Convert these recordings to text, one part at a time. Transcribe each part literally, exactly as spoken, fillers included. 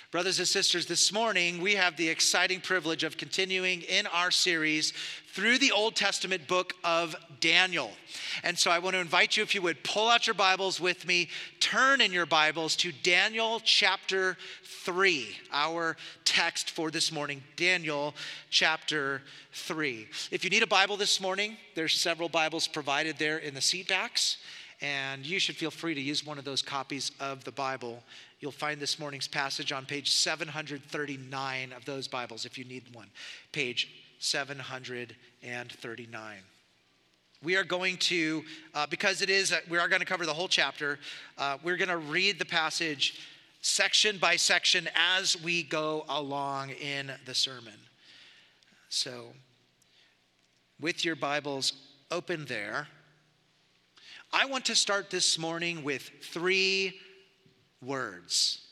Brothers and sisters, this morning we have the exciting privilege of continuing in our series through the Old Testament book of Daniel. And so I want to invite you, if you would, pull out your Bibles with me, turn in your Bibles to Daniel chapter three, our text for this morning, Daniel chapter three. If you need a Bible this morning, there's several Bibles provided there in the seat backs, and you should feel free to use one of those copies of the Bible. You'll find this morning's passage on page seven hundred thirty-nine of those Bibles, if you need one. Page seven hundred thirty-nine. We are going to, uh, because it is, uh, we are going to cover the whole chapter, uh, we're going to read the passage section by section as we go along in the sermon. So, with your Bibles open there, I want to start this morning with three words.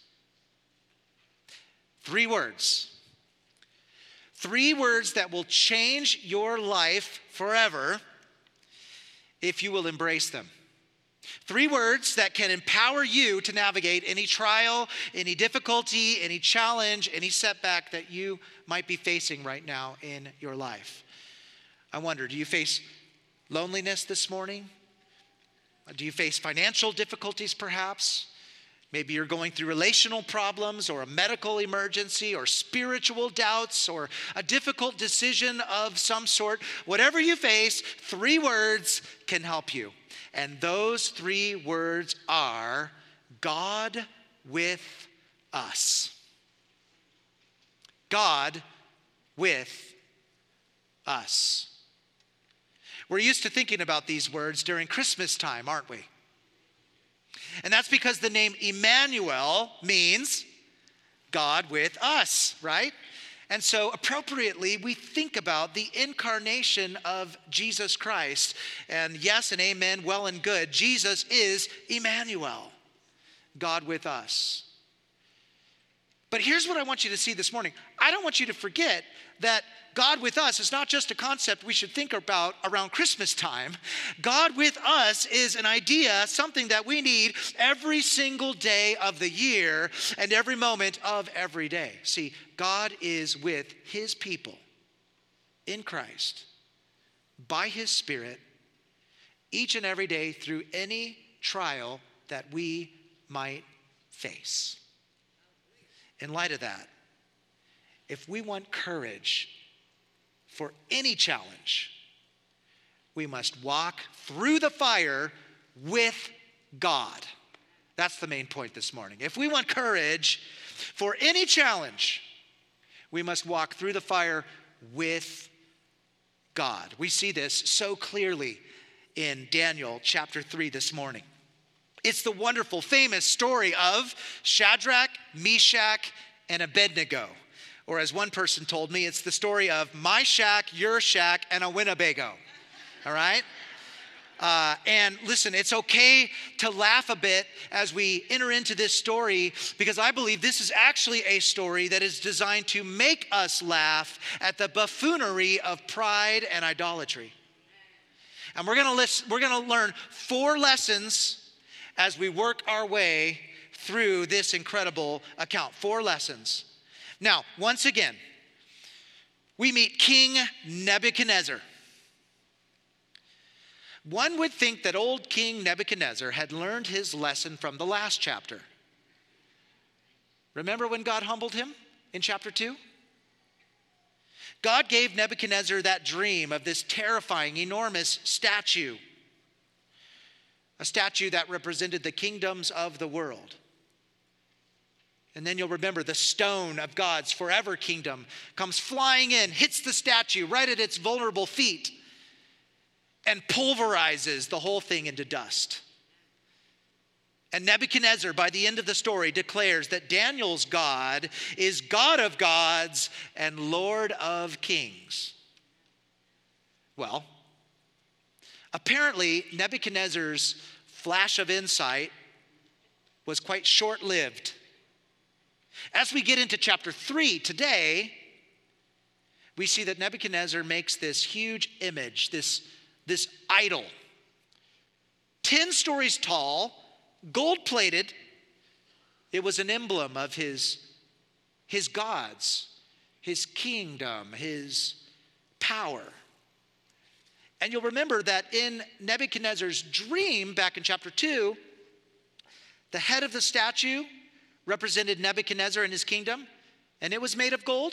Three words. Three words that will change your life forever if you will embrace them. Three words that can empower you to navigate any trial, any difficulty, any challenge, any setback that you might be facing right now in your life. I wonder, do you face loneliness this morning? Do you face financial difficulties perhaps? Maybe you're going through relational problems or a medical emergency or spiritual doubts or a difficult decision of some sort. Whatever you face, three words can help you. And those three words are God with us. God with us. We're used to thinking about these words during Christmas time, aren't we? And that's because the name Emmanuel means God with us, right? And so appropriately, we think about the incarnation of Jesus Christ. And yes and amen, well and good. Jesus is Emmanuel, God with us. But here's what I want you to see this morning. I don't want you to forget that God with us is not just a concept we should think about around Christmas time. God with us is an idea, something that we need every single day of the year and every moment of every day. See, God is with his people in Christ by his Spirit each and every day through any trial that we might face. In light of that, if we want courage for any challenge, we must walk through the fire with God. That's the main point this morning. If we want courage for any challenge, we must walk through the fire with God. We see this so clearly in Daniel chapter three this morning. It's the wonderful, famous story of Shadrach, Meshach, and Abednego. Or as one person told me, it's the story of my shack, your shack, and a Winnebago. All right? Uh, and listen, it's okay to laugh a bit as we enter into this story because I believe this is actually a story that is designed to make us laugh at the buffoonery of pride and idolatry. And we're gonna list, we're gonna learn four lessons as we work our way through this incredible account. Four lessons. Now, once again, we meet King Nebuchadnezzar. One would think that old King Nebuchadnezzar had learned his lesson from the last chapter. Remember when God humbled him in chapter two? God gave Nebuchadnezzar that dream of this terrifying, enormous statue. A statue that represented the kingdoms of the world. And then you'll remember the stone of God's forever kingdom comes flying in, hits the statue right at its vulnerable feet, and pulverizes the whole thing into dust. And Nebuchadnezzar, by the end of the story, declares that Daniel's God is God of gods and Lord of kings. Well, apparently Nebuchadnezzar's flash of insight was quite short-lived. As we get into chapter three today, we see that Nebuchadnezzar makes this huge image, this, this idol, ten stories tall, gold-plated. It was an emblem of his his gods, his kingdom, his power. And you'll remember that in Nebuchadnezzar's dream back in chapter two, the head of the statue represented Nebuchadnezzar and his kingdom, and it was made of gold.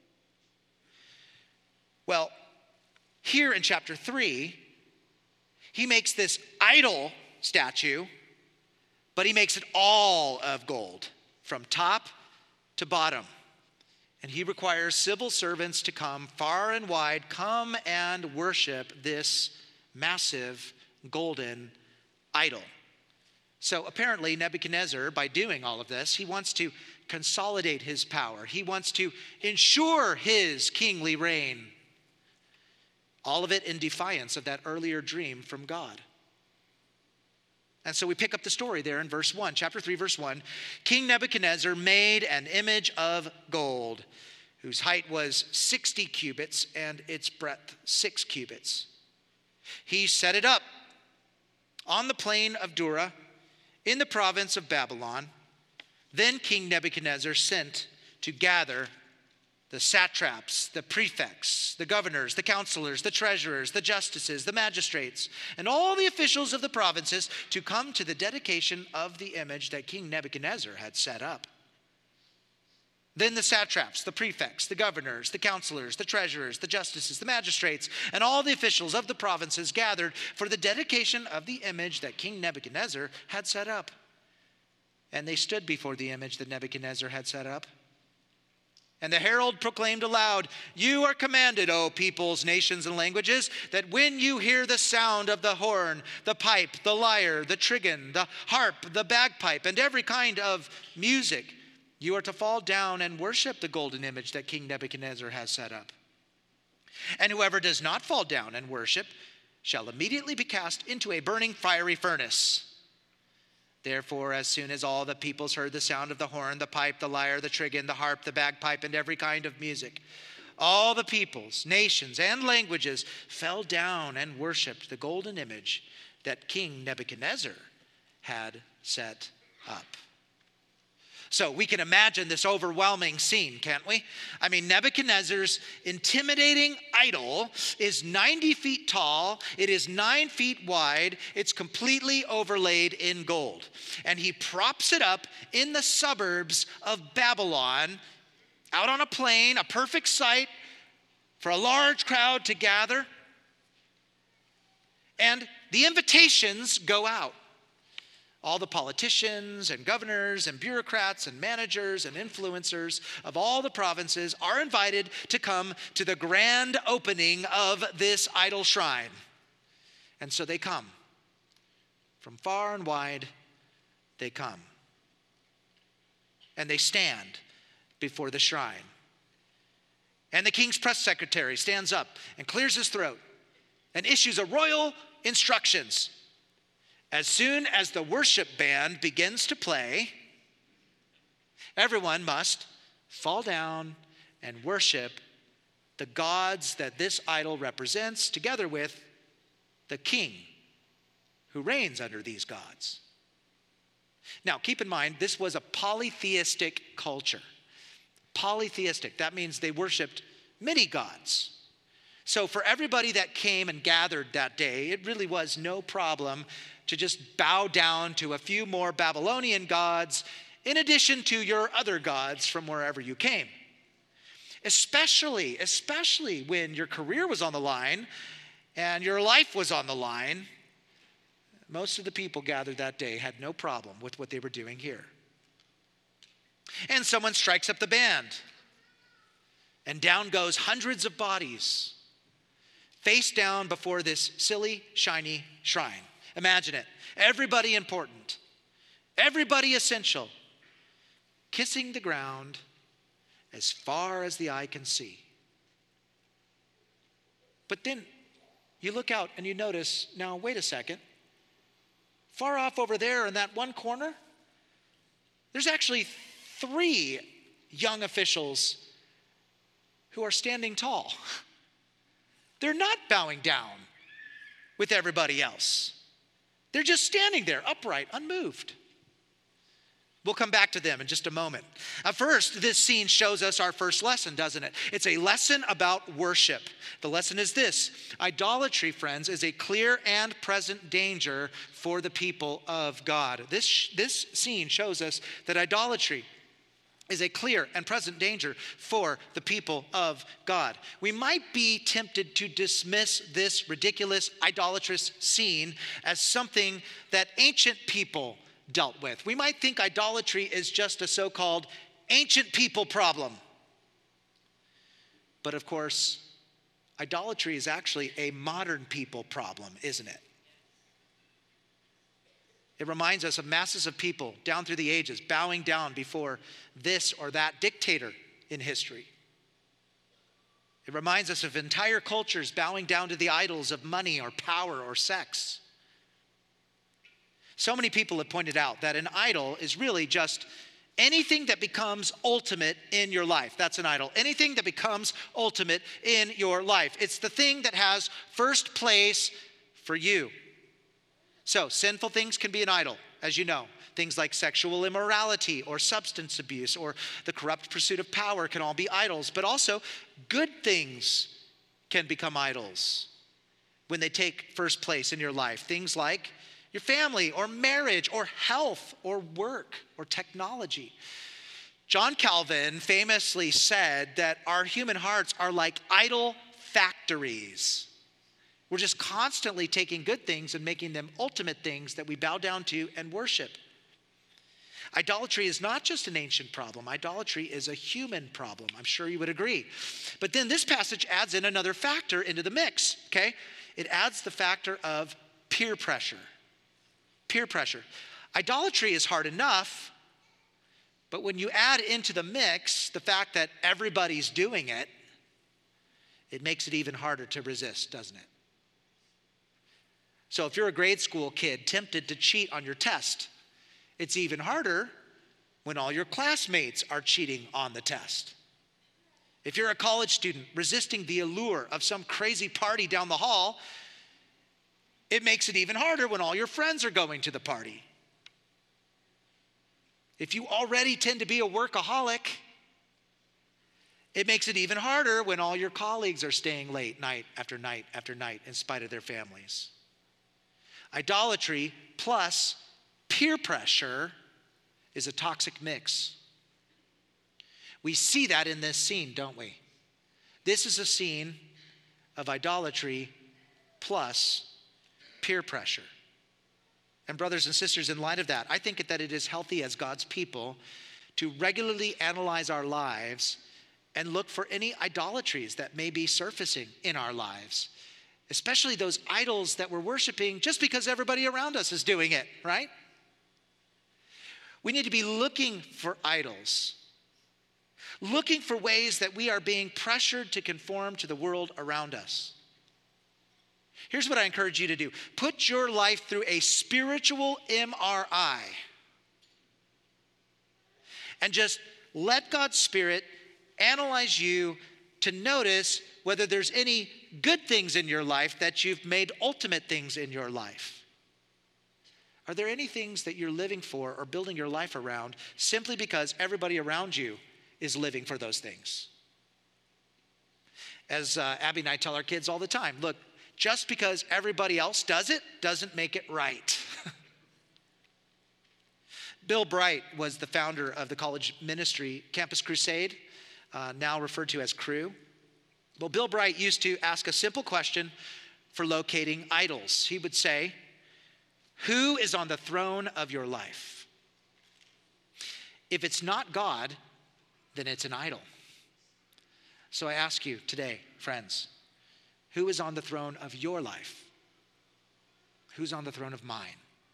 Well, here in chapter three, he makes this idol statue, but he makes it all of gold, from top to bottom. And he requires civil servants to come far and wide, come and worship this massive golden idol. So apparently Nebuchadnezzar, by doing all of this, he wants to consolidate his power. He wants to ensure his kingly reign. All of it in defiance of that earlier dream from God. And so we pick up the story there in verse one, chapter three, verse one. King Nebuchadnezzar made an image of gold, whose height was sixty cubits and its breadth six cubits. He set it up on the plain of Dura in the province of Babylon. Then King Nebuchadnezzar sent to gather the satraps, the prefects, the governors, the counselors, the treasurers, the justices, the magistrates, and all the officials of the provinces to come to the dedication of the image that King Nebuchadnezzar had set up. Then the satraps, the prefects, the governors, the counselors, the treasurers, the justices, the magistrates, and all the officials of the provinces gathered for the dedication of the image that King Nebuchadnezzar had set up. And they stood before the image that Nebuchadnezzar had set up. And the herald proclaimed aloud, "You are commanded, O peoples, nations, and languages, that when you hear the sound of the horn, the pipe, the lyre, the trigon, the harp, the bagpipe, and every kind of music, you are to fall down and worship the golden image that King Nebuchadnezzar has set up. And whoever does not fall down and worship shall immediately be cast into a burning fiery furnace." Therefore, as soon as all the peoples heard the sound of the horn, the pipe, the lyre, the trigon, the harp, the bagpipe, and every kind of music, all the peoples, nations, and languages fell down and worshiped the golden image that King Nebuchadnezzar had set up. So we can imagine this overwhelming scene, can't we? I mean, Nebuchadnezzar's intimidating idol is ninety feet tall. It is nine feet wide. It's completely overlaid in gold. And he props it up in the suburbs of Babylon, out on a plain, a perfect site for a large crowd to gather. And the invitations go out. All the politicians and governors and bureaucrats and managers and influencers of all the provinces are invited to come to the grand opening of this idol shrine. And so they come. From far and wide, they come. And they stand before the shrine. And the king's press secretary stands up and clears his throat and issues a royal instructions. As soon as the worship band begins to play, everyone must fall down and worship the gods that this idol represents, together with the king who reigns under these gods. Now, keep in mind, this was a polytheistic culture. Polytheistic, that means they worshiped many gods. So for everybody that came and gathered that day, it really was no problem to just bow down to a few more Babylonian gods in addition to your other gods from wherever you came. Especially, especially when your career was on the line and your life was on the line, most of the people gathered that day had no problem with what they were doing here. And someone strikes up the band, and down goes hundreds of bodies, face down before this silly, shiny shrine. Imagine it. Everybody important, everybody essential, kissing the ground as far as the eye can see. But then you look out and you notice, now wait a second. Far off over there in that one corner, there's actually three young officials who are standing tall. They're not bowing down with everybody else. They're just standing there, upright, unmoved. We'll come back to them in just a moment. Uh, first, this scene shows us our first lesson, doesn't it? It's a lesson about worship. The lesson is this: idolatry, friends, is a clear and present danger for the people of God. This, this scene shows us that idolatry is a clear and present danger for the people of God. We might be tempted to dismiss this ridiculous, idolatrous scene as something that ancient people dealt with. We might think idolatry is just a so-called ancient people problem. But of course, idolatry is actually a modern people problem, isn't it? It reminds us of masses of people down through the ages bowing down before this or that dictator in history. It reminds us of entire cultures bowing down to the idols of money or power or sex. So many people have pointed out that an idol is really just anything that becomes ultimate in your life. That's an idol. Anything that becomes ultimate in your life. It's the thing that has first place for you. So, sinful things can be an idol, as you know. Things like sexual immorality or substance abuse or the corrupt pursuit of power can all be idols. But also, good things can become idols when they take first place in your life. Things like your family or marriage or health or work or technology. John Calvin famously said that our human hearts are like idol factories. We're just constantly taking good things and making them ultimate things that we bow down to and worship. Idolatry is not just an ancient problem. Idolatry is a human problem. I'm sure you would agree. But then this passage adds in another factor into the mix, okay? It adds the factor of peer pressure. Peer pressure. Idolatry is hard enough, but when you add into the mix the fact that everybody's doing it, it makes it even harder to resist, doesn't it? So if you're a grade school kid tempted to cheat on your test, it's even harder when all your classmates are cheating on the test. If you're a college student resisting the allure of some crazy party down the hall, it makes it even harder when all your friends are going to the party. If you already tend to be a workaholic, it makes it even harder when all your colleagues are staying late night after night after night in spite of their families. Idolatry plus peer pressure is a toxic mix. We see that in this scene, don't we? This is a scene of idolatry plus peer pressure. And brothers and sisters, in light of that, I think that it is healthy as God's people to regularly analyze our lives and look for any idolatries that may be surfacing in our lives, especially those idols that we're worshiping just because everybody around us is doing it, right? We need to be looking for idols, looking for ways that we are being pressured to conform to the world around us. Here's what I encourage you to do. Put your life through a spiritual M R I and just let God's Spirit analyze you to notice whether there's any good things in your life that you've made ultimate things in your life. Are there any things that you're living for or building your life around simply because everybody around you is living for those things? As uh, Abby and I tell our kids all the time, look, just because everybody else does it doesn't make it right. Bill Bright was the founder of the college ministry Campus Crusade, uh, now referred to as Cru. Well, Bill Bright used to ask a simple question for locating idols. He would say, who is on the throne of your life? If it's not God, then it's an idol. So I ask you today, friends, who is on the throne of your life? Who's on the throne of mine?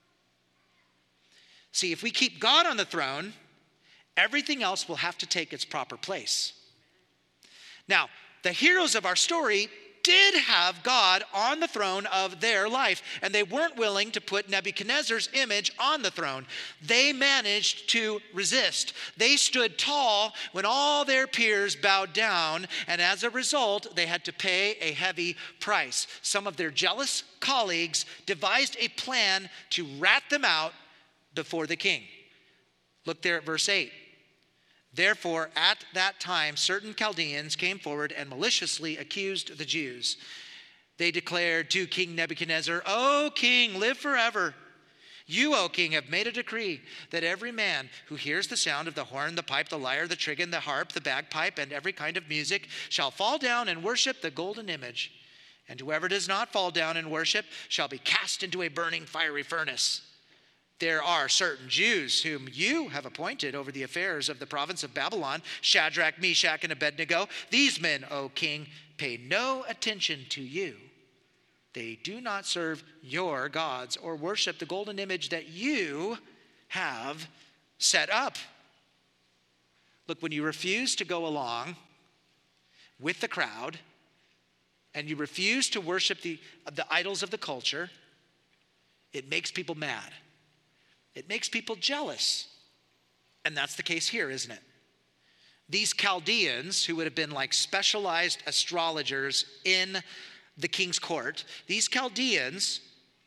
See, if we keep God on the throne, everything else will have to take its proper place. Now, the heroes of our story did have God on the throne of their life, and they weren't willing to put Nebuchadnezzar's image on the throne. They managed to resist. They stood tall when all their peers bowed down, and as a result, they had to pay a heavy price. Some of their jealous colleagues devised a plan to rat them out before the king. Look there at verse eight. Therefore, at that time, certain Chaldeans came forward and maliciously accused the Jews. They declared to King Nebuchadnezzar, O king, live forever. You, O king, have made a decree that every man who hears the sound of the horn, the pipe, the lyre, the trigon, the harp, the bagpipe, and every kind of music shall fall down and worship the golden image. And whoever does not fall down and worship shall be cast into a burning fiery furnace. There are certain Jews whom you have appointed over the affairs of the province of Babylon, Shadrach, Meshach, and Abednego. These men, O king, pay no attention to you. They do not serve your gods or worship the golden image that you have set up. Look, when you refuse to go along with the crowd and you refuse to worship the, the idols of the culture, it makes people mad. It makes people jealous. And that's the case here, isn't it? These Chaldeans, who would have been like specialized astrologers in the king's court, these Chaldeans,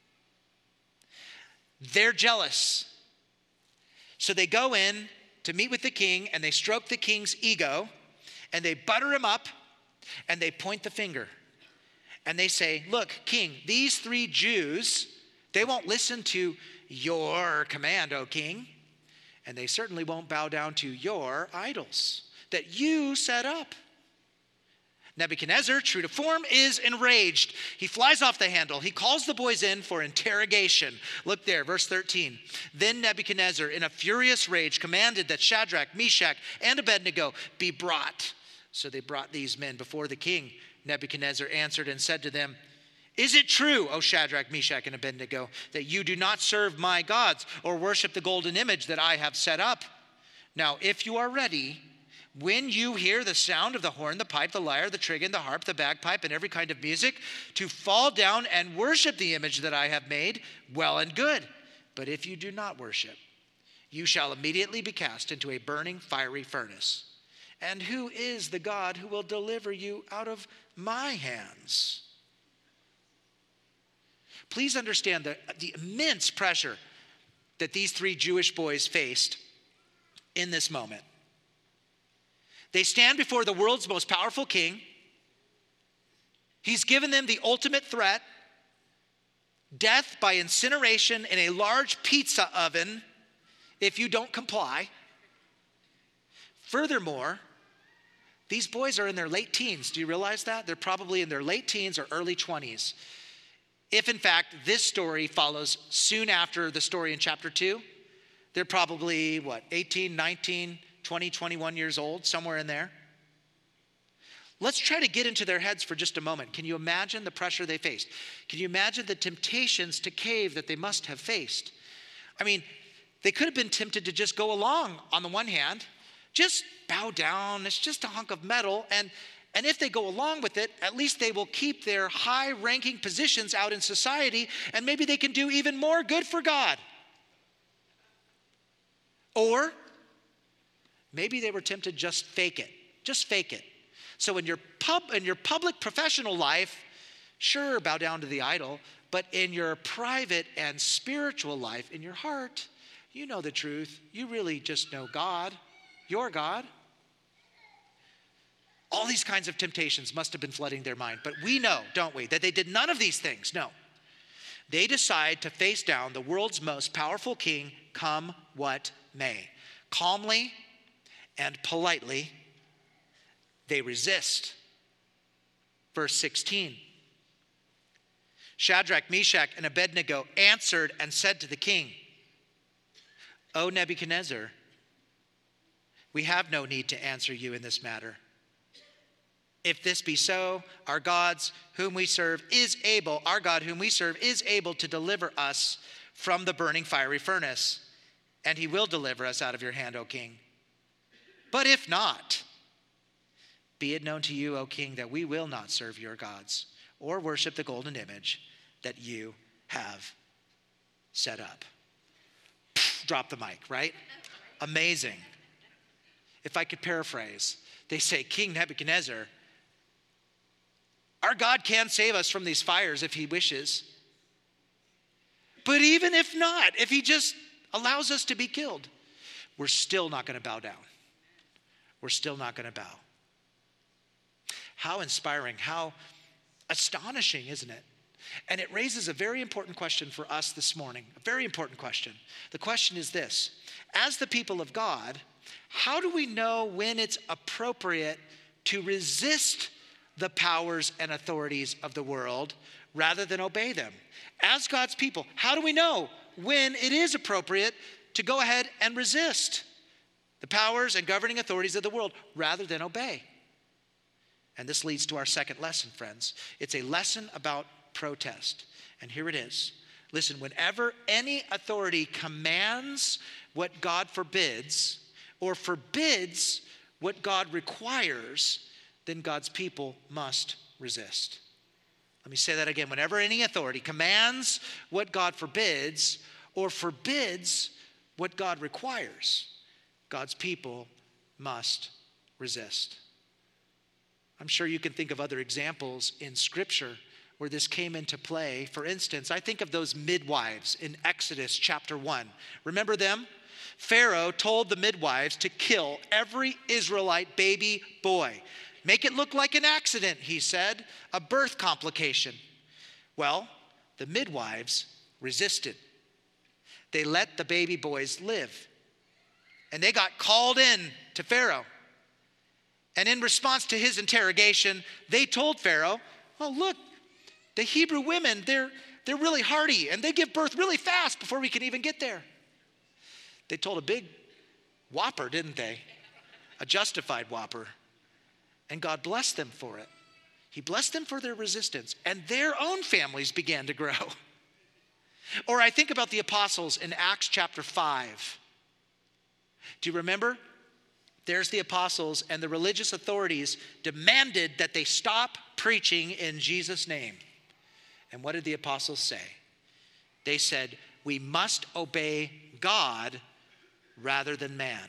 they're jealous. So they go in to meet with the king and they stroke the king's ego and they butter him up and they point the finger. And they say, look, king, these three Jews, they won't listen to your command, O king, and they certainly won't bow down to your idols that you set up. Nebuchadnezzar, true to form, is enraged. He flies off the handle. He calls the boys in for interrogation. Look there, verse thirteen. Then Nebuchadnezzar, in a furious rage, commanded that Shadrach, Meshach, and Abednego be brought. So they brought these men before the king. Nebuchadnezzar answered and said to them, Is it true, O Shadrach, Meshach, and Abednego, that you do not serve my gods or worship the golden image that I have set up? Now, if you are ready, when you hear the sound of the horn, the pipe, the lyre, the trigon, the harp, the bagpipe, and every kind of music, to fall down and worship the image that I have made, well and good. But if you do not worship, you shall immediately be cast into a burning fiery furnace. And who is the God who will deliver you out of my hands? Please understand the, the immense pressure that these three Jewish boys faced in this moment. They stand before the world's most powerful king. He's given them the ultimate threat, death by incineration in a large pizza oven if you don't comply. Furthermore, these boys are in their late teens. Do you realize that? They're probably in their late teens or early twenties. If, in fact, this story follows soon after the story in chapter two, they're probably, what, eighteen, nineteen, twenty, twenty-one years old, somewhere in there. Let's try to get into their heads for just a moment. Can you imagine the pressure they faced? Can you imagine the temptations to cave that they must have faced? I mean, they could have been tempted to just go along on the one hand, just bow down, it's just a hunk of metal, and And if they go along with it, at least they will keep their high-ranking positions out in society, and maybe they can do even more good for God. Or maybe they were tempted just fake it. Just fake it. So in your pub, in your public professional life, sure, bow down to the idol, but in your private and spiritual life, in your heart, you know the truth. You really just know God, your God. All these kinds of temptations must have been flooding their mind. But we know, don't we, that they did none of these things. No. They decide to face down the world's most powerful king, come what may. Calmly and politely, they resist. Verse sixteen. Shadrach, Meshach, and Abednego answered and said to the king, O Nebuchadnezzar, we have no need to answer you in this matter. If this be so, our gods whom we serve is able, our God whom we serve is able to deliver us from the burning fiery furnace, and he will deliver us out of your hand, O king. But if not, be it known to you, O king, that we will not serve your gods or worship the golden image that you have set up. Drop the mic, right? Amazing. If I could paraphrase, they say, King Nebuchadnezzar, our God can save us from these fires if he wishes. But even if not, if he just allows us to be killed, we're still not going to bow down. We're still not going to bow. How inspiring, how astonishing, isn't it? And it raises a very important question for us this morning, a very important question. The question is this: as the people of God, how do we know when it's appropriate to resist the powers and authorities of the world rather than obey them? As God's people, how do we know when it is appropriate to go ahead and resist the powers and governing authorities of the world rather than obey? And this leads to our second lesson, friends. It's a lesson about protest. And here it is. Listen, whenever any authority commands what God forbids or forbids what God requires, then God's people must resist. Let me say that again. Whenever any authority commands what God forbids or forbids what God requires, God's people must resist. I'm sure you can think of other examples in Scripture where this came into play. For instance, I think of those midwives in Exodus chapter one. Remember them? Pharaoh told the midwives to kill every Israelite baby boy. Make it look like an accident, he said, a birth complication. Well, the midwives resisted. They let the baby boys live. And they got called in to Pharaoh. And in response to his interrogation, they told Pharaoh, oh, look, the Hebrew women, they're, they're really hardy, and they give birth really fast before we can even get there. They told a big whopper, didn't they? A justified whopper. And God blessed them for it. He blessed them for their resistance, and their own families began to grow. Or I think about the apostles in Acts chapter five. Do you remember? There's the apostles, and the religious authorities demanded that they stop preaching in Jesus' name. And what did the apostles say? They said, we must obey God rather than man.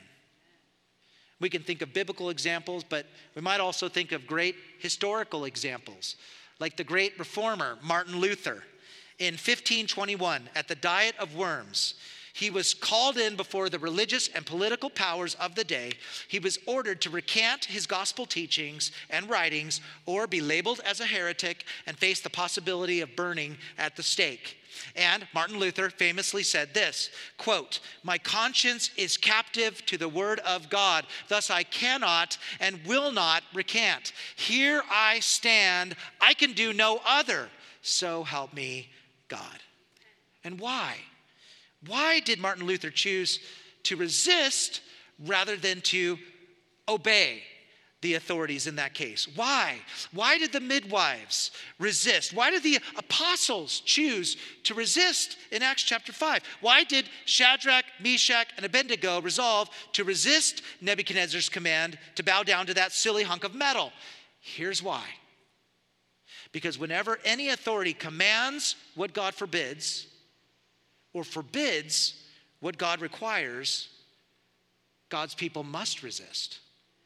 We can think of biblical examples, but we might also think of great historical examples, like the great reformer Martin Luther. In fifteen twenty-one, at the Diet of Worms, he was called in before the religious and political powers of the day. He was ordered to recant his gospel teachings and writings or be labeled as a heretic and face the possibility of burning at the stake. And Martin Luther famously said this, quote, my conscience is captive to the word of God. Thus I cannot and will not recant. Here I stand. I can do no other. So help me God. And why? Why did Martin Luther choose to resist rather than to obey the authorities in that case? Why? Why did the midwives resist? Why did the apostles choose to resist in Acts chapter five? Why did Shadrach, Meshach, and Abednego resolve to resist Nebuchadnezzar's command to bow down to that silly hunk of metal? Here's why. Because whenever any authority commands what God forbids, or forbids what God requires, God's people must resist.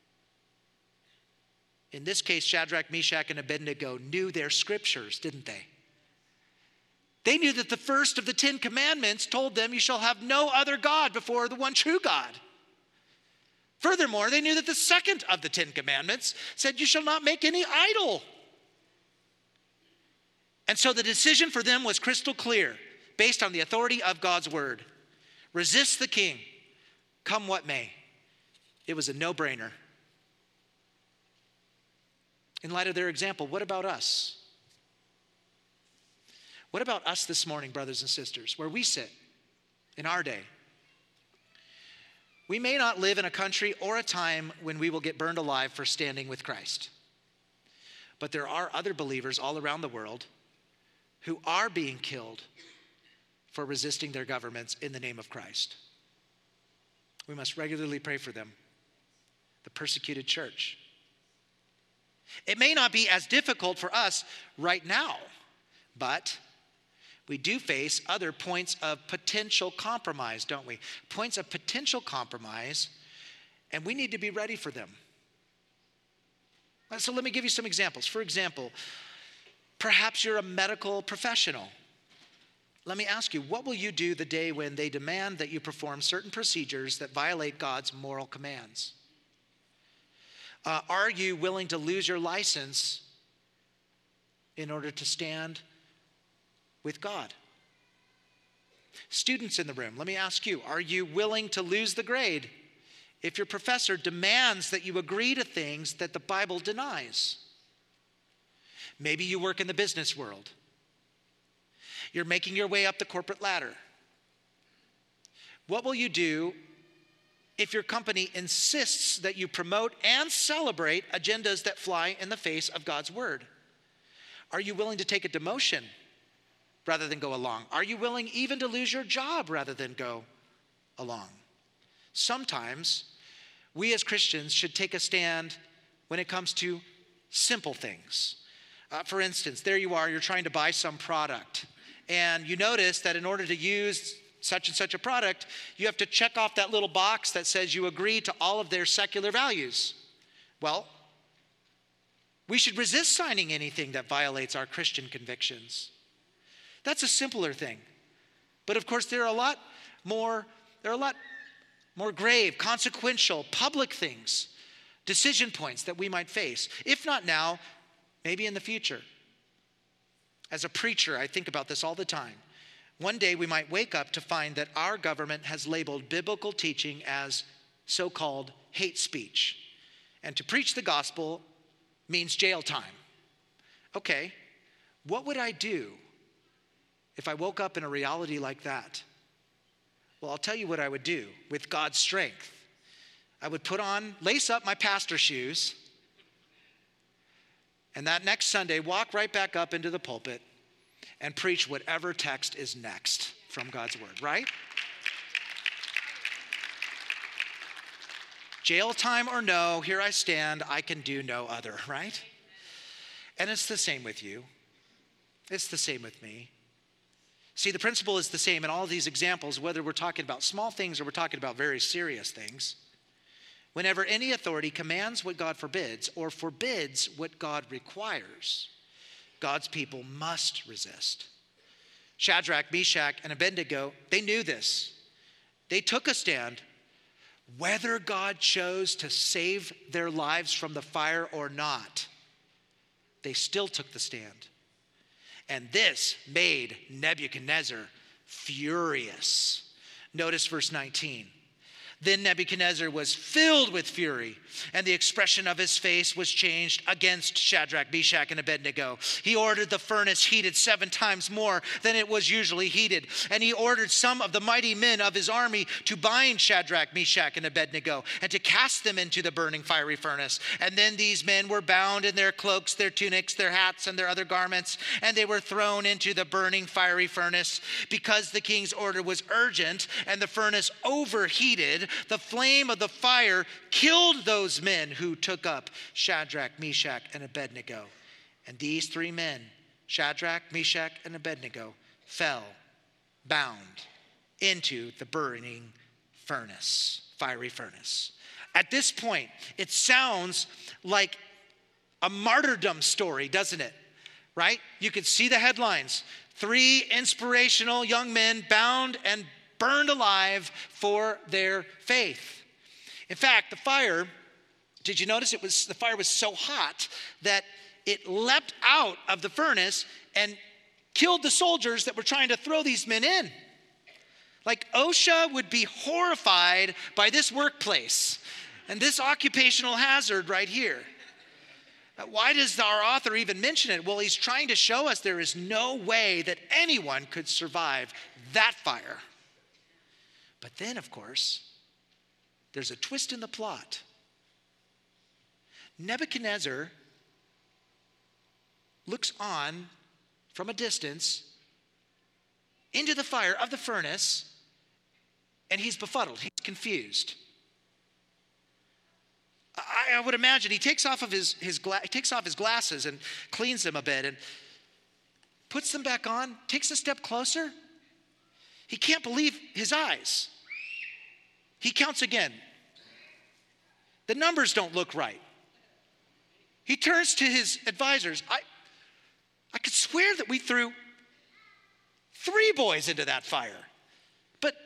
In this case, Shadrach, Meshach, and Abednego knew their scriptures, didn't they? They knew that the first of the Ten Commandments told them, you shall have no other God before the one true God. Furthermore, they knew that the second of the Ten Commandments said, you shall not make any idol. And so the decision for them was crystal clear, based on the authority of God's word. Resist the king, come what may. It was a no-brainer. In light of their example, what about us? What about us this morning, brothers and sisters, where we sit in our day? We may not live in a country or a time when we will get burned alive for standing with Christ. But there are other believers all around the world who are being killed for resisting their governments in the name of Christ. We must regularly pray for them, the persecuted church. It may not be as difficult for us right now, but we do face other points of potential compromise, don't we? Points of potential compromise, and we need to be ready for them. So let me give you some examples. For example, perhaps you're a medical professional, Let me ask you, what will you do the day when they demand that you perform certain procedures that violate God's moral commands? Uh, are you willing to lose your license in order to stand with God? Students in the room, let me ask you, are you willing to lose the grade if your professor demands that you agree to things that the Bible denies? Maybe you work in the business world. You're making your way up the corporate ladder. What will you do if your company insists that you promote and celebrate agendas that fly in the face of God's word? Are you willing to take a demotion rather than go along? Are you willing even to lose your job rather than go along? Sometimes we as Christians should take a stand when it comes to simple things. Uh, for instance, there you are, you're trying to buy some product, and you notice that in order to use such and such a product, you have to check off that little box that says you agree to all of their secular values. Well, we should resist signing anything that violates our Christian convictions. That's a simpler thing. But of course, there are a lot more, there are a lot more grave, consequential, public things, decision points that we might face. If not now, maybe in the future. As a preacher, I think about this all the time. One day we might wake up to find that our government has labeled biblical teaching as so-called hate speech. And to preach the gospel means jail time. Okay, what would I do if I woke up in a reality like that? Well, I'll tell you what I would do with God's strength. I would put on, lace up my pastor shoes, and that next Sunday, walk right back up into the pulpit and preach whatever text is next from God's word, right? Jail time or no, here I stand, I can do no other, right? And it's the same with you. It's the same with me. See, the principle is the same in all of these examples, whether we're talking about small things or we're talking about very serious things. Whenever any authority commands what God forbids or forbids what God requires, God's people must resist. Shadrach, Meshach, and Abednego, they knew this. They took a stand. Whether God chose to save their lives from the fire or not, they still took the stand. And this made Nebuchadnezzar furious. Notice verse nineteen. Then Nebuchadnezzar was filled with fury, and the expression of his face was changed against Shadrach, Meshach, and Abednego. He ordered the furnace heated seven times more than it was usually heated. And he ordered some of the mighty men of his army to bind Shadrach, Meshach, and Abednego, and to cast them into the burning fiery furnace. And then these men were bound in their cloaks, their tunics, their hats, and their other garments, and they were thrown into the burning fiery furnace. Because the king's order was urgent, and the furnace overheated, the flame of the fire killed those men who took up Shadrach, Meshach, and Abednego. And these three men, Shadrach, Meshach, and Abednego, fell bound into the burning furnace, fiery furnace. At this point, it sounds like a martyrdom story, doesn't it? Right? You could see the headlines. Three inspirational young men bound and burned alive for their faith. In fact, the fire, did you notice it was the fire was so hot that it leapt out of the furnace and killed the soldiers that were trying to throw these men in. Like OSHA would be horrified by this workplace and this occupational hazard right here. Why does our author even mention it? Well, he's trying to show us there is no way that anyone could survive that fire. But then, of course, there's a twist in the plot. Nebuchadnezzar looks on from a distance into the fire of the furnace, and he's befuddled. He's confused. I, I would imagine he takes off of his, his gla- he takes off his glasses and cleans them a bit and puts them back on, takes a step closer. He can't believe his eyes. He counts again. The numbers don't look right. He turns to his advisors. I, I could swear that we threw three boys into that fire. But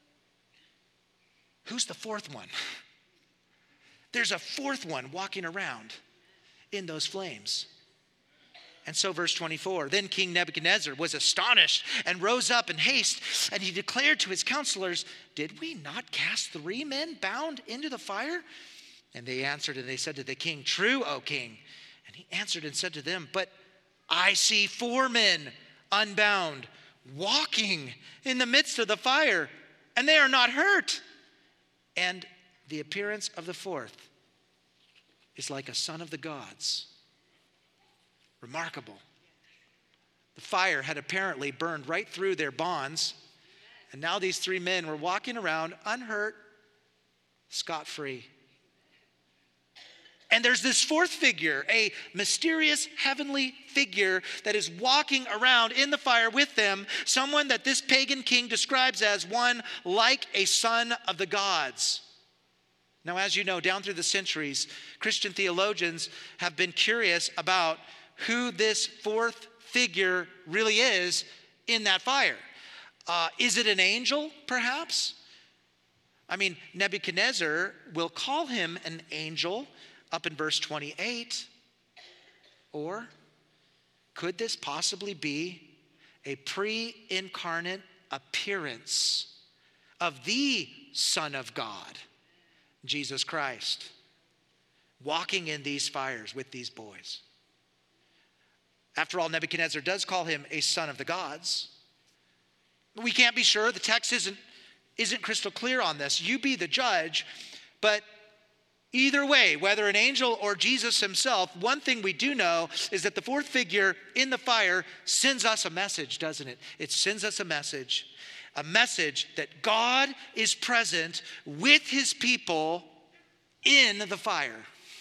who's the fourth one? There's a fourth one walking around in those flames. And so verse twenty-four, then King Nebuchadnezzar was astonished and rose up in haste, and he declared to his counselors, did we not cast three men bound into the fire? And they answered and they said to the king, true, O king. And he answered and said to them, but I see four men unbound, walking in the midst of the fire, and they are not hurt. And the appearance of the fourth is like a son of the gods. Remarkable. The fire had apparently burned right through their bonds, and now these three men were walking around unhurt, scot-free. And there's this fourth figure, a mysterious heavenly figure that is walking around in the fire with them, someone that this pagan king describes as one like a son of the gods. Now, as you know, down through the centuries, Christian theologians have been curious about who this fourth figure really is in that fire. Uh, is it an angel, perhaps? I mean, Nebuchadnezzar will call him an angel up in verse twenty-eight. Or could this possibly be a pre-incarnate appearance of the Son of God, Jesus Christ, walking in these fires with these boys? After all, Nebuchadnezzar does call him a son of the gods. We can't be sure. The text isn't, isn't crystal clear on this. You be the judge. But either way, whether an angel or Jesus himself, one thing we do know is that the fourth figure in the fire sends us a message, doesn't it? It sends us a message. A message that God is present with his people in the fire.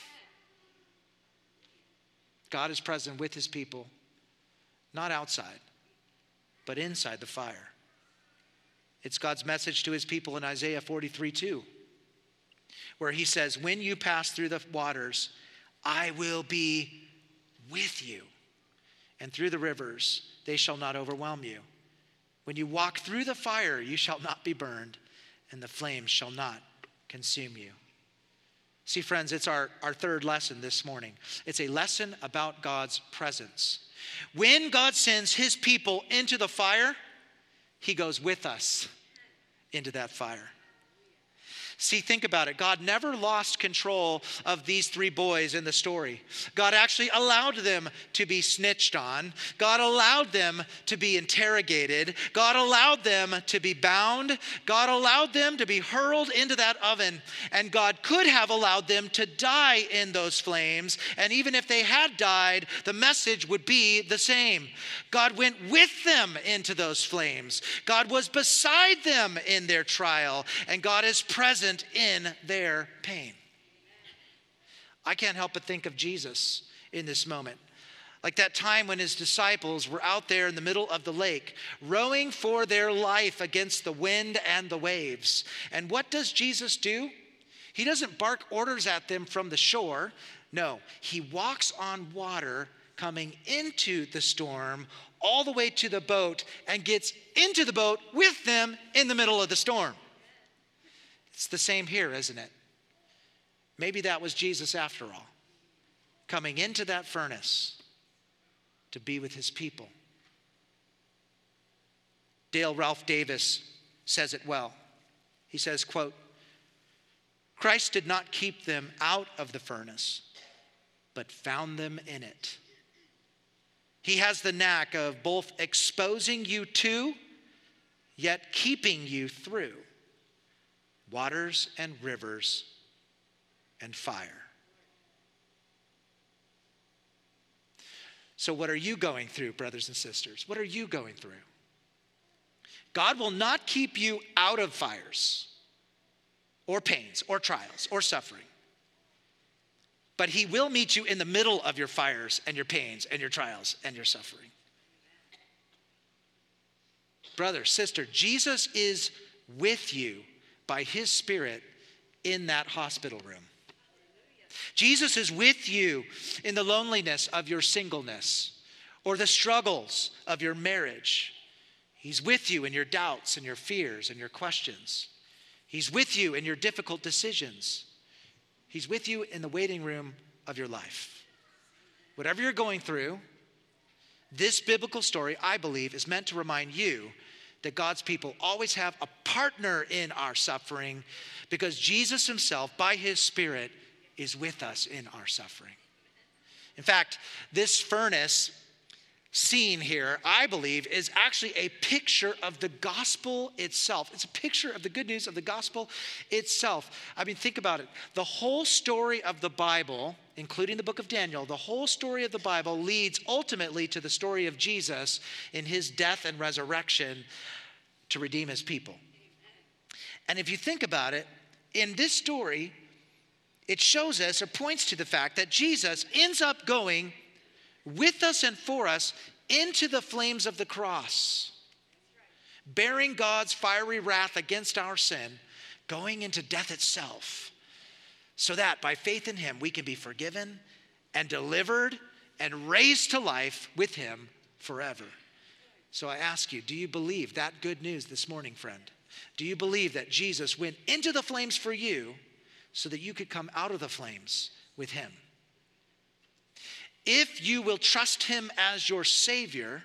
God is present with his people, not outside, but inside the fire. It's God's message to his people in Isaiah forty-three two, where he says, when you pass through the waters, I will be with you. And through the rivers, they shall not overwhelm you. When you walk through the fire, you shall not be burned, and the flames shall not consume you. See, friends, it's our, our third lesson this morning. It's a lesson about God's presence. When God sends his people into the fire, he goes with us into that fire. See, think about it. God never lost control of these three boys in the story. God actually allowed them to be snitched on. God allowed them to be interrogated. God allowed them to be bound. God allowed them to be hurled into that oven. And God could have allowed them to die in those flames. And even if they had died, the message would be the same. God went with them into those flames. God was beside them in their trial. And God is present in their pain. I can't help but think of Jesus in this moment. Like that time when his disciples were out there in the middle of the lake, rowing for their life against the wind and the waves. And what does Jesus do? He doesn't bark orders at them from the shore. No, he walks on water coming into the storm all the way to the boat and gets into the boat with them in the middle of the storm. It's the same here, isn't it? Maybe that was Jesus after all, coming into that furnace to be with his people. Dale Ralph Davis says it well. He says, quote, Christ did not keep them out of the furnace, but found them in it. He has the knack of both exposing you to, yet keeping you through waters and rivers and fire. So what are you going through, brothers and sisters? What are you going through? God will not keep you out of fires or pains or trials or suffering. But he will meet you in the middle of your fires and your pains and your trials and your suffering. Brother, sister, Jesus is with you by his Spirit in that hospital room. Jesus is with you in the loneliness of your singleness or the struggles of your marriage. He's with you in your doubts and your fears and your questions. He's with you in your difficult decisions. He's with you in the waiting room of your life. Whatever you're going through, this biblical story, I believe, is meant to remind you that God's people always have a partner in our suffering because Jesus himself, by his Spirit, is with us in our suffering. In fact, this furnace scene here, I believe, is actually a picture of the gospel itself. It's a picture of the good news of the gospel itself. I mean, think about it. The whole story of the Bible, including the book of Daniel, the whole story of the Bible leads ultimately to the story of Jesus in his death and resurrection to redeem his people. And if you think about it, in this story, it shows us or points to the fact that Jesus ends up going with us and for us into the flames of the cross, bearing God's fiery wrath against our sin, going into death itself, so that by faith in him we can be forgiven and delivered and raised to life with him forever. So I ask you, do you believe that good news this morning, friend? Do you believe that Jesus went into the flames for you so that you could come out of the flames with him? If you will trust him as your Savior,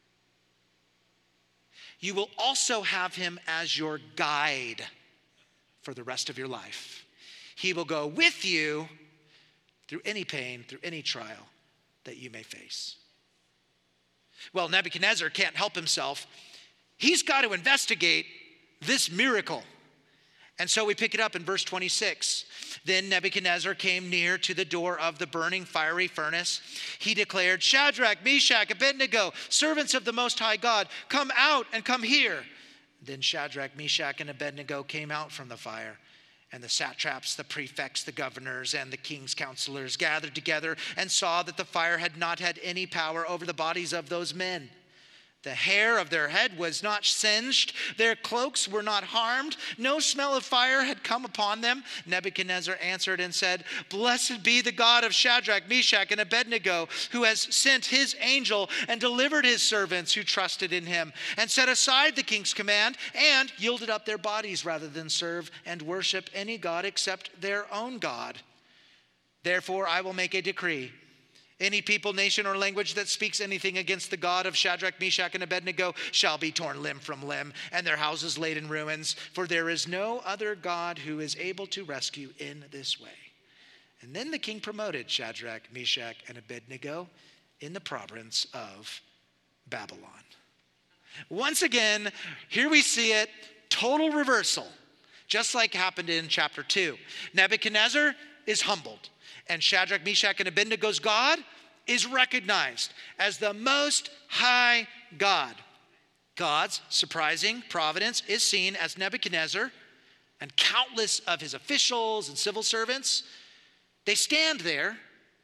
you will also have him as your guide for the rest of your life. He will go with you through any pain, through any trial that you may face. Well, Nebuchadnezzar can't help himself. He's got to investigate this miracle. And so we pick it up in verse twenty-six. Then Nebuchadnezzar came near to the door of the burning fiery furnace. He declared, Shadrach, Meshach, Abednego, servants of the Most High God, come out and come here. Then Shadrach, Meshach, and Abednego came out from the fire. And the satraps, the prefects, the governors, and the king's counselors gathered together and saw that the fire had not had any power over the bodies of those men. The hair of their head was not singed. Their cloaks were not harmed. No smell of fire had come upon them. Nebuchadnezzar answered and said, Blessed be the God of Shadrach, Meshach, and Abednego, who has sent his angel and delivered his servants who trusted in him, and set aside the king's command and yielded up their bodies rather than serve and worship any god except their own God. Therefore I will make a decree. Any people, nation, or language that speaks anything against the God of Shadrach, Meshach, and Abednego shall be torn limb from limb, and their houses laid in ruins. For there is no other God who is able to rescue in this way. And then the king promoted Shadrach, Meshach, and Abednego in the province of Babylon. Once again, here we see it, total reversal, just like happened in chapter two. Nebuchadnezzar is humbled. And Shadrach, Meshach, and Abednego's God is recognized as the Most High God. God's surprising providence is seen as Nebuchadnezzar and countless of his officials and civil servants, they stand there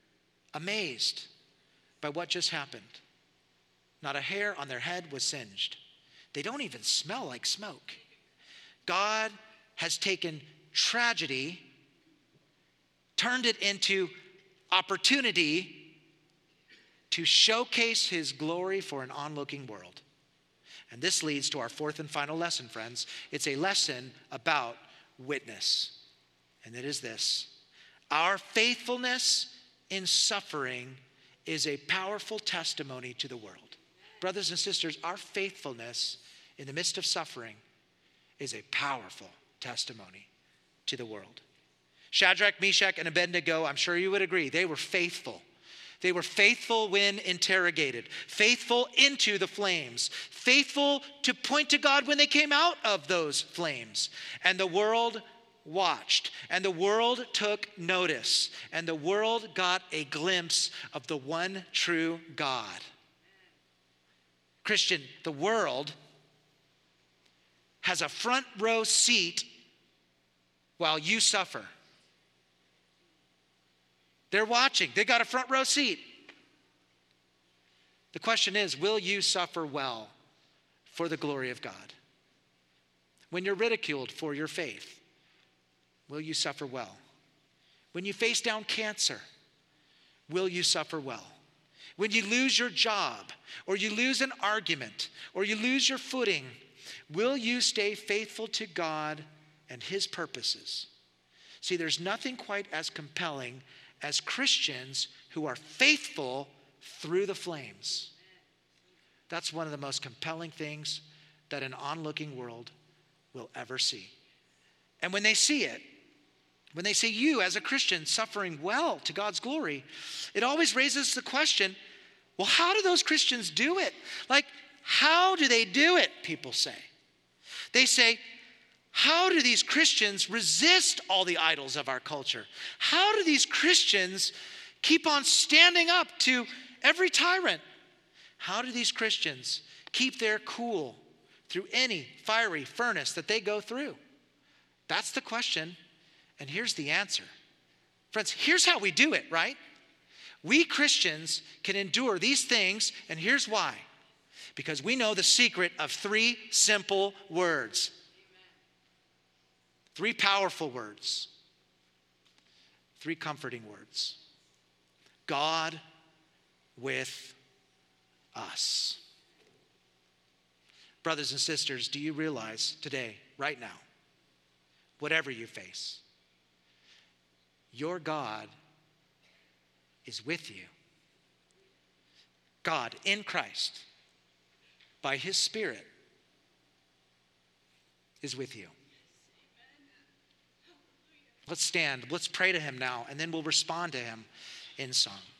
amazed by what just happened. Not a hair on their head was singed. They don't even smell like smoke. God has taken tragedy, turned it into opportunity to showcase his glory for an onlooking world. And this leads to our fourth and final lesson, friends. It's a lesson about witness. And it is this: our faithfulness in suffering is a powerful testimony to the world. Brothers and sisters, our faithfulness in the midst of suffering is a powerful testimony to the world. Shadrach, Meshach, and Abednego, I'm sure you would agree, they were faithful. They were faithful when interrogated, faithful into the flames, faithful to point to God when they came out of those flames. And the world watched, and the world took notice, and the world got a glimpse of the one true God. Christian, the world has a front row seat while you suffer. They're watching. They got a front row seat. The question is, will you suffer well for the glory of God? When you're ridiculed for your faith, will you suffer well? When you face down cancer, will you suffer well? when you lose your job, or you lose an argument, or you lose your footing, will you stay faithful to God and his purposes? See, there's nothing quite as compelling as Christians who are faithful through the flames. That's one of the most compelling things that an onlooking world will ever see. And when they see it, when they see you as a Christian suffering well to God's glory, it always raises the question, well, how do those Christians do it? Like, how do they do it, people say. They say, how do these Christians resist all the idols of our culture? How do these Christians keep on standing up to every tyrant? How do these Christians keep their cool through any fiery furnace that they go through? That's the question, and here's the answer. Friends, here's how we do it, right? We Christians can endure these things, and here's why. Because we know the secret of three simple words. Three powerful words. Three comforting words. God with us. Brothers and sisters, do you realize today, right now, whatever you face, your God is with you. God in Christ, by his Spirit, is with you. Let's stand. Let's pray to him now, and then we'll respond to him in song.